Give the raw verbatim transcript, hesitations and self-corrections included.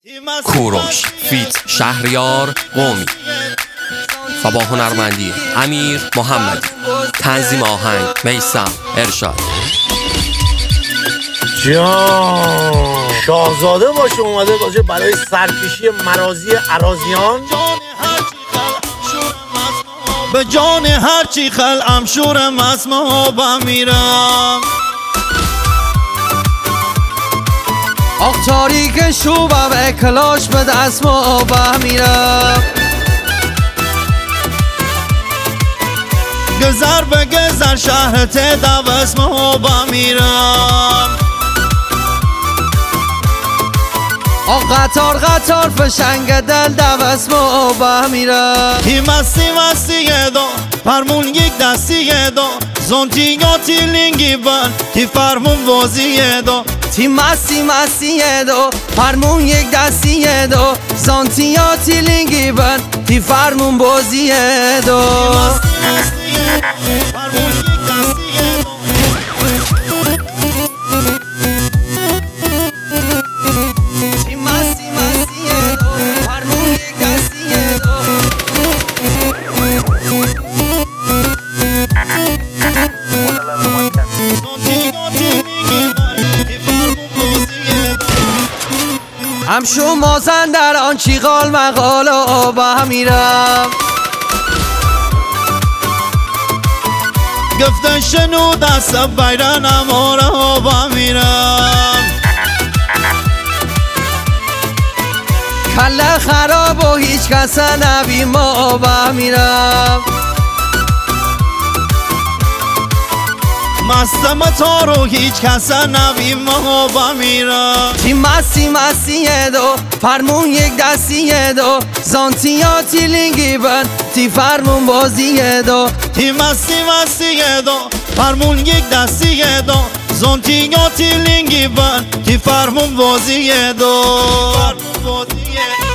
کوروش فیت شهریار قومی. با هنرمندی امیر محمدی. تنظیم آهنگ میثم ارشاد. جان شاهزاده باشه اومده باشه برای سرکشی مرازی اراضیان. به جان هرچی خلقم شورم از محابم میرم. آخ تاریک شوبم اکلاش به دست محابم میرم. گذر به گذر شهرت دوست محابم میرم. آخ قطار قطار فشنگ دل دوست محابم میرم. تی مستی مستی دو فرمون یک دستی دو زنتیگا تیلینگی بن تی فرمون بازی دو. تی مستی مستی دو فرمون یک دستی دو زانتیا تیلینگی بن تی فرمون بازی دو. همشو مازن در آن چیغال مقال آبه میرم. گفتن شنو دست بیرنم آره آبه میرم. کله خراب و هیچ کس نبی ما آبه میرم. مستم تارو هیچ کس نبی محابم میرم. تی مستی مستی دو فرمون یک دستی دو زانتیا تیلینگی بن تی فرمون بازی دو. تی مستی مستی دو فرمون یک دستی دو زانتیا تیلینگی بن تی فرمون بازی دو.